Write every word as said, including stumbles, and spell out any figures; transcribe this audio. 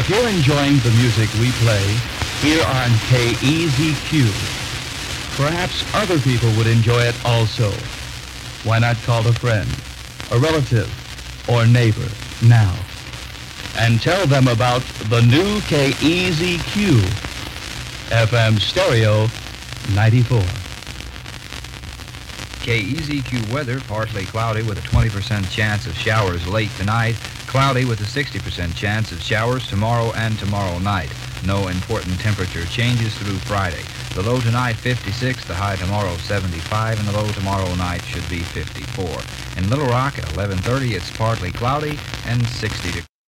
If you're enjoying the music we play here on K E Z Q, perhaps other people would enjoy it also. Why not call a friend, a relative, or neighbor now and tell them about the new K E Z Q F M Stereo ninety-four. K E Z Q weather, partly cloudy with a twenty percent chance of showers late tonight, cloudy with a sixty percent chance of showers tomorrow and tomorrow night. No important temperature changes through Friday. The low tonight fifty-six, the high tomorrow seventy-five, and the low tomorrow night should be fifty-four. In Little Rock at eleven thirty, it's partly cloudy and sixty degrees.